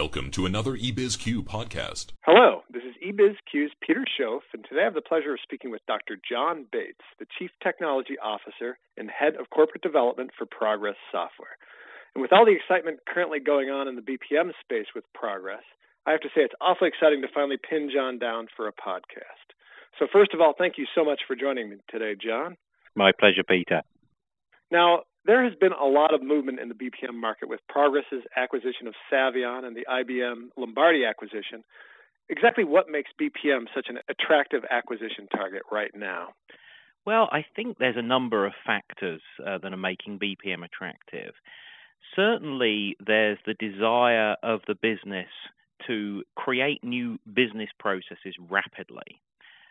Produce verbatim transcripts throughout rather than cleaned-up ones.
Welcome to another eBizQ podcast. Hello, this is eBizQ's Peter Schoaf, and today I have the pleasure of speaking with Doctor John Bates, the Chief Technology Officer and Head of Corporate Development for Progress Software. And with all the excitement currently going on in the B P M space with Progress, I have to say it's awfully exciting to finally pin John down for a podcast. So first of all, thank you so much for joining me today, John. My pleasure, Peter. Now, there has been a lot of movement in the B P M market with Progress's acquisition of Savion and the I B M Lombardi acquisition. Exactly what makes B P M such an attractive acquisition target right now? Well, I think there's a number of factors uh, that are making B P M attractive. Certainly, there's the desire of the business to create new business processes rapidly,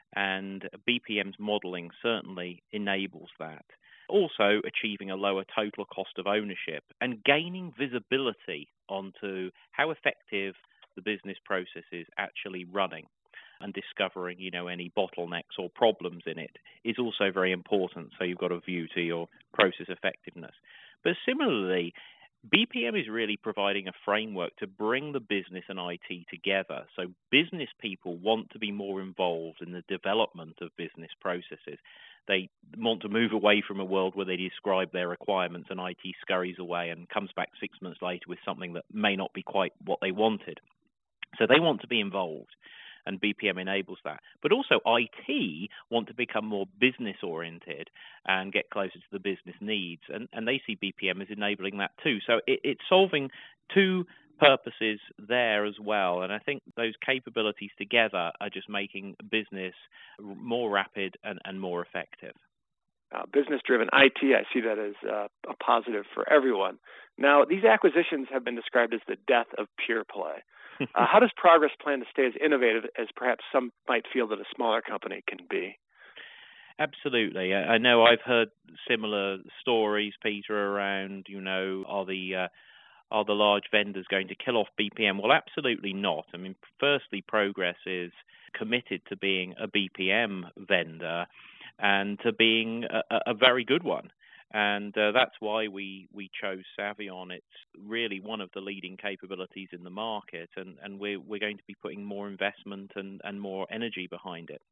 and B P M's modeling certainly enables that. Also, achieving a lower total cost of ownership and gaining visibility onto how effective the business process is actually running, and discovering, you know, any bottlenecks or problems in it is also very important. So you've got a view to your process effectiveness. But similarly, B P M is really providing a framework to bring the business and I T together. So business people want to be more involved in the development of business processes. They want to move away from a world where they describe their requirements and I T scurries away and comes back six months later with something that may not be quite what they wanted. So they want to be involved, and B P M enables that. But also I T want to become more business-oriented and get closer to the business needs, and, and they see B P M as enabling that too. So it, it's solving two purposes there as well, and I think those capabilities together are just making business more rapid and, and more effective. Uh, business-driven I T, I see that as uh, a positive for everyone. Now, these acquisitions have been described as the death of pure play. Uh, how does Progress plan to stay as innovative as perhaps some might feel that a smaller company can be? Absolutely. I know I've heard similar stories, Peter, around, you know, are the uh, are the large vendors going to kill off B P M? Well, absolutely not. I mean, firstly, Progress is committed to being a B P M vendor and to being a, a very good one. And uh, that's why we, we chose Savion. It's really one of the leading capabilities in the market, and, and we're, we're going to be putting more investment and, and more energy behind it.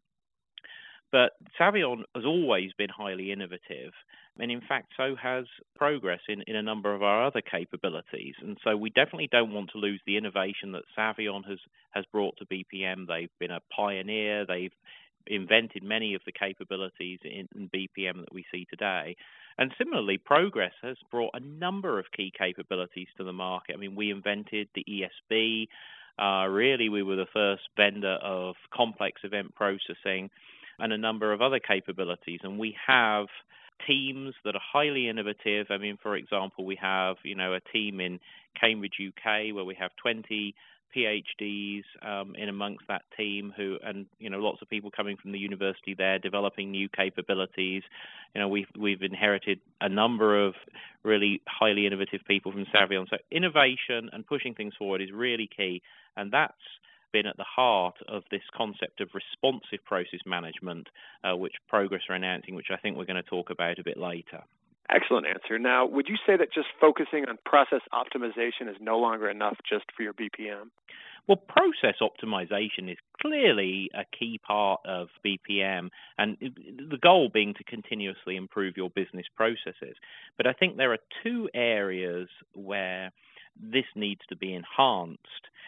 But Savion has always been highly innovative, and in fact, so has Progress in, in a number of our other capabilities. And so we definitely don't want to lose the innovation that Savion has, has brought to B P M. They've been a pioneer. They've invented many of the capabilities in, in B P M that we see today. And similarly, Progress has brought a number of key capabilities to the market. I mean, we invented the E S B. Uh, really, we were the first vendor of complex event processing and a number of other capabilities. And we have teams that are highly innovative. I mean, for example, we have, you know, a team in Cambridge, U K, where we have twenty PhDs um, in amongst that team, who, and you know, lots of people coming from the university there, developing new capabilities. You know, we've we've inherited a number of really highly innovative people from Savion. So innovation and pushing things forward is really key, and that's been at the heart of this concept of responsive process management, uh, which Progress are announcing, which I think we're going to talk about a bit later. Excellent answer. Now, would you say that just focusing on process optimization is no longer enough just for your B P M? Well, process optimization is clearly a key part of B P M, and the goal being to continuously improve your business processes. But I think there are two areas where this needs to be enhanced,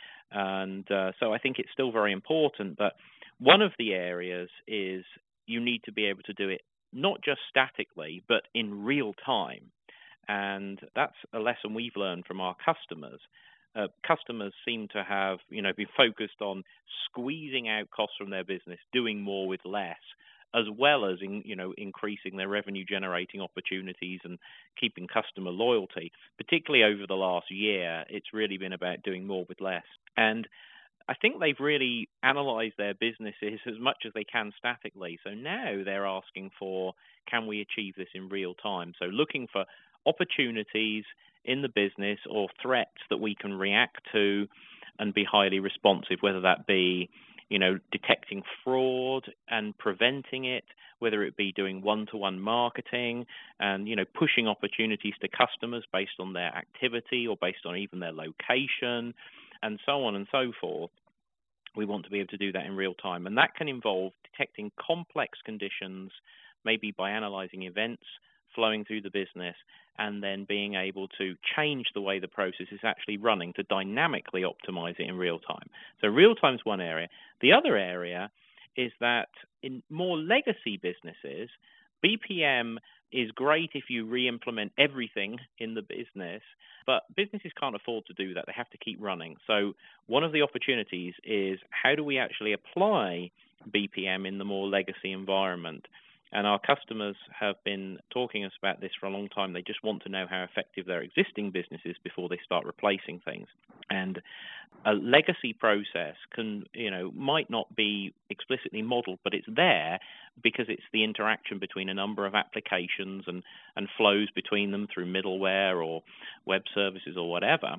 and uh, so I think it's still very important. But one of the areas is you need to be able to do it not just statically, but in real time. And that's a lesson we've learned from our customers. Uh, customers seem to have, you know, been focused on squeezing out costs from their business, doing more with less, as well as, in, you know, increasing their revenue-generating opportunities and keeping customer loyalty. Particularly over the last year, it's really been about doing more with less. And I think they've really analyzed their businesses as much as they can statically. So now they're asking for, can we achieve this in real time? So looking for opportunities in the business or threats that we can react to and be highly responsive, whether that be, you know, detecting fraud and preventing it, whether it be doing one-to-one marketing and, you know, pushing opportunities to customers based on their activity or based on even their location, and so on and so forth. We want to be able to do that in real time. And that can involve detecting complex conditions, maybe by analyzing events flowing through the business, and then being able to change the way the process is actually running to dynamically optimize it in real time. So real time is one area. The other area is that in more legacy businesses, B P M is great if you re-implement everything in the business, but businesses can't afford to do that. They have to keep running. So one of the opportunities is how do we actually apply B P M in the more legacy environment? And our customers have been talking to us about this for a long time. They just want to know how effective their existing business is before they start replacing things. And a legacy process can, you know, might not be explicitly modeled, but it's there because it's the interaction between a number of applications and, and flows between them through middleware or web services or whatever.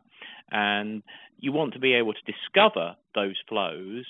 And you want to be able to discover those flows,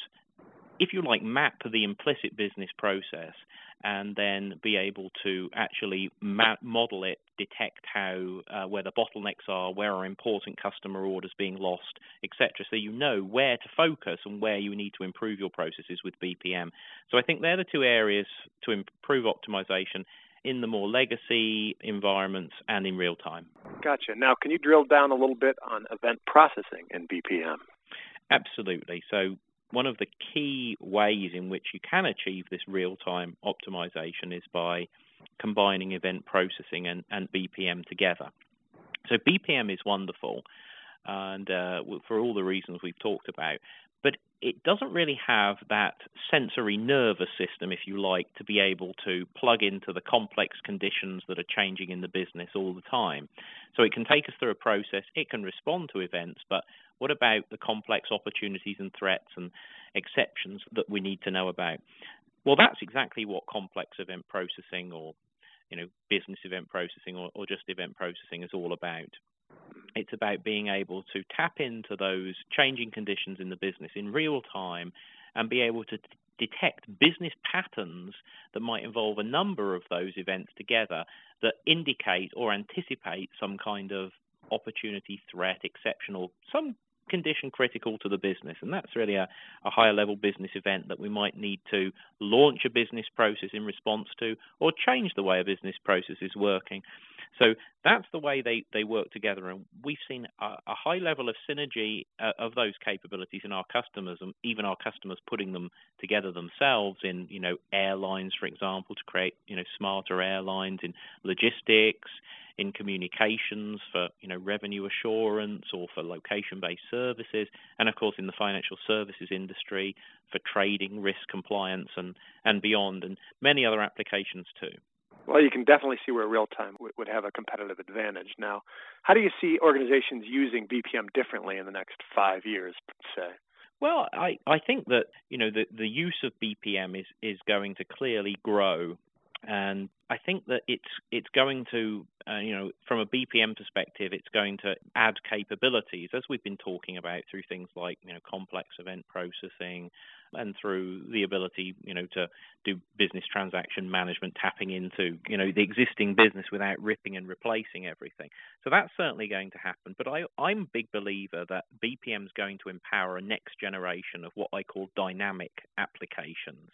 if you like, map the implicit business process, and then be able to actually ma- model it, detect how uh, where the bottlenecks are, where are important customer orders being lost, et cetera. So you know where to focus and where you need to improve your processes with B P M. So I think they're the two areas to improve optimization in the more legacy environments and in real time. Gotcha. Now, can you drill down a little bit on event processing in B P M? Absolutely. So one of the key ways in which you can achieve this real-time optimization is by combining event processing and, and B P M together. So B P M is wonderful, and uh, for all the reasons we've talked about, but it doesn't really have that sensory nervous system, if you like, to be able to plug into the complex conditions that are changing in the business all the time. So it can take us through a process, it can respond to events, but what about the complex opportunities and threats and exceptions that we need to know about? Well, that's exactly what complex event processing or, you know, business event processing or, or just event processing is all about. It's about being able to tap into those changing conditions in the business in real time and be able to t- detect business patterns that might involve a number of those events together that indicate or anticipate some kind of opportunity, threat, exceptional, some condition critical to the business. And that's really a, a higher level business event that we might need to launch a business process in response to or change the way a business process is working. So that's the way they, they work together. And we've seen a, a high level of synergy uh, of those capabilities in our customers, and even our customers putting them together themselves in, you know, airlines, for example, to create, you know, smarter airlines, in logistics, in communications for, you know, revenue assurance or for location-based services, and of course in the financial services industry for trading, risk compliance, and, and beyond, and many other applications too. Well, you can definitely see where real-time w- would have a competitive advantage. Now, how do you see organizations using B P M differently in the next five years, say? Well, I, I think that, you know, the, the use of B P M is, is going to clearly grow. And I think that it's it's going to, uh, you know, from a B P M perspective, it's going to add capabilities, as we've been talking about, through things like, you know, complex event processing and through the ability, you know, to do business transaction management, tapping into, you know, the existing business without ripping and replacing everything. So that's certainly going to happen. But I, I'm a big believer that B P M is going to empower a next generation of what I call dynamic applications.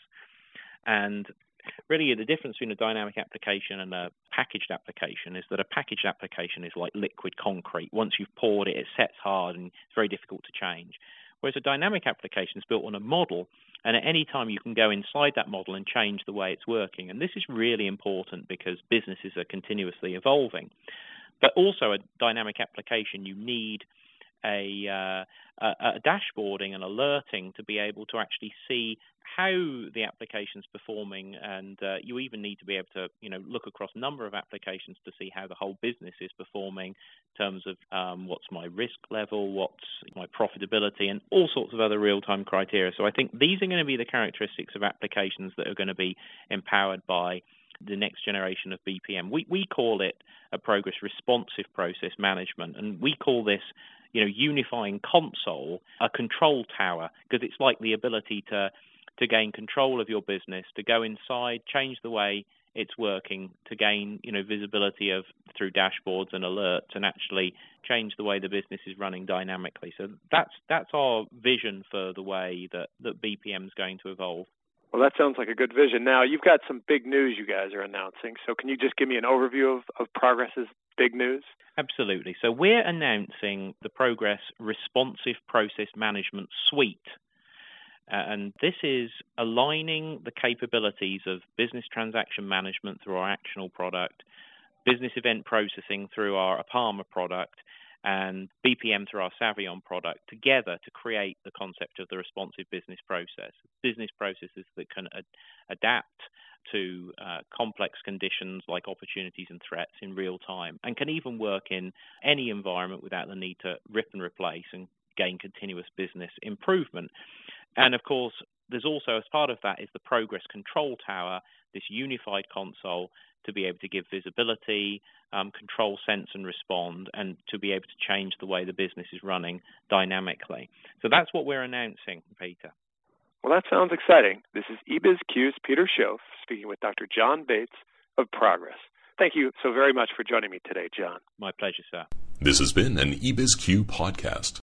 And really, the difference between a dynamic application and a packaged application is that a packaged application is like liquid concrete. Once you've poured it, it sets hard and it's very difficult to change. Whereas a dynamic application is built on a model, and at any time you can go inside that model and change the way it's working. And this is really important because businesses are continuously evolving. But also a dynamic application, you need a, uh, a, a dashboarding and alerting to be able to actually see how the application's performing, and uh, you even need to be able to, you know, look across a number of applications to see how the whole business is performing in terms of um, what's my risk level, what's my profitability, and all sorts of other real-time criteria. So I think these are going to be the characteristics of applications that are going to be empowered by the next generation of B P M. We we call it a Progress Responsive Process Management, and we call this, you know, unifying console a control tower, because it's like the ability to to gain control of your business, to go inside, change the way it's working to gain, you know, visibility of through dashboards and alerts and actually change the way the business is running dynamically. So that's that's our vision for the way that, that B P M is going to evolve. Well, that sounds like a good vision. Now, you've got some big news you guys are announcing. So can you just give me an overview of, of Progress's big news? Absolutely. So we're announcing the Progress Responsive Process Management Suite. Uh, and this is aligning the capabilities of business transaction management through our Actional product, business event processing through our Apama product, and B P M through our Savion product together to create the concept of the responsive business process. Business processes that can ad- adapt to uh, complex conditions like opportunities and threats in real time, and can even work in any environment without the need to rip and replace and gain continuous business improvement. And of course, there's also, as part of that, is the Progress Control Tower, this unified console to be able to give visibility, um, control, sense, and respond, and to be able to change the way the business is running dynamically. So that's what we're announcing, Peter. Well, that sounds exciting. This is eBizQ's Peter Schoaf speaking with Doctor John Bates of Progress. Thank you so very much for joining me today, John. My pleasure, sir. This has been an eBizQ podcast.